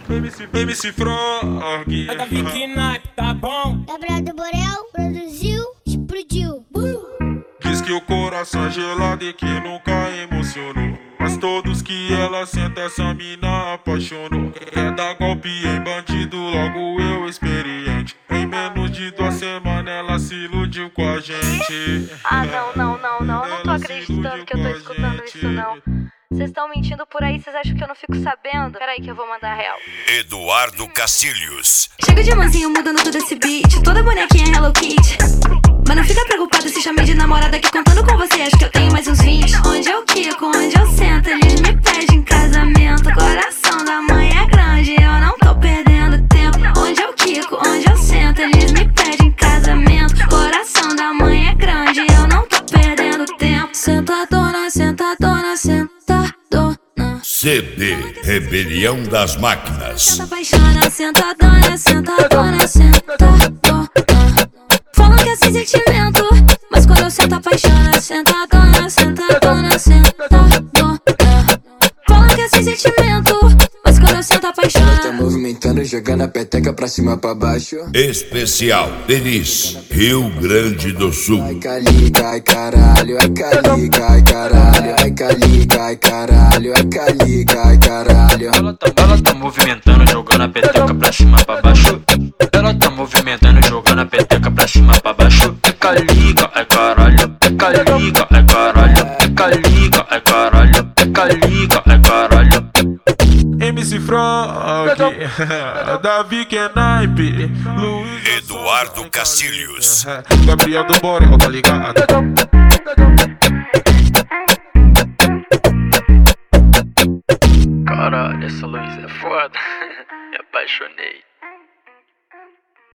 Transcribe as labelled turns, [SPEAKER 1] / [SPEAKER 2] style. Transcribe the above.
[SPEAKER 1] MC Frog.
[SPEAKER 2] É Davi Knipe, tá bom?
[SPEAKER 3] Gabriel do Borel produziu, explodiu.
[SPEAKER 1] Diz que o coração é gelado e que nunca emocionou, mas todos que ela senta essa mina apaixonou. Quer dar golpe em bandido, logo eu experiente. Em menos de 2 semanas ela se iludiu com a gente.
[SPEAKER 4] Ah, não tô acreditando que eu tô escutando isso, não. Vocês estão mentindo por aí, vocês acham que eu não fico sabendo? Peraí que eu vou mandar real.
[SPEAKER 5] Eduardo Cacilhos.
[SPEAKER 4] Chega de mansinho mudando todo esse beat, toda bonequinha Hello Kitty. Mas não fica preocupada se chamei de namorada, que contando com você acho que eu tenho mais uns 20. Onde eu quico, onde eu sento, eles me pedem casamento. Coração da mãe é grande, eu não tô perdendo tempo. Onde eu quico, onde eu sento, eles me pedem casamento. Coração da mãe é grande, eu não tô perdendo tempo. Sentadona, sentadona, sentadona.
[SPEAKER 5] CD Rebelião das Máquinas.
[SPEAKER 4] Senta apaixona, sentadona, sentadona, sentadona. Falam que é sem sentimento, mas quando eu sento apaixona. Sentadona, sentadona, sentadona. Falam que é sem sentimento, mas quando eu sento apaixona.
[SPEAKER 6] Ela tá movimentando, jogando a peteca pra cima, pra baixo.
[SPEAKER 5] Especial Denis, Rio Grande do Sul.
[SPEAKER 6] Ai calica, ai caralho, ai calica, ai caralho. Ai calica, ai caralho, ai calica, ai caralho.
[SPEAKER 7] Ela tá movimentando, jogando a peteca pra cima, pra baixo. Ela tá movimentando, jogando a peteca pra cima, pra baixo. É calica, é caralho. É calica, é caralho. É calica, é caralho. É calica, é caralho.
[SPEAKER 1] MC Frog. Davi Knipe.
[SPEAKER 5] Eduardo Cacilhos.
[SPEAKER 1] Gabriel do Borel, tá ligado?
[SPEAKER 7] Caralho, essa luz é foda. Me apaixonei.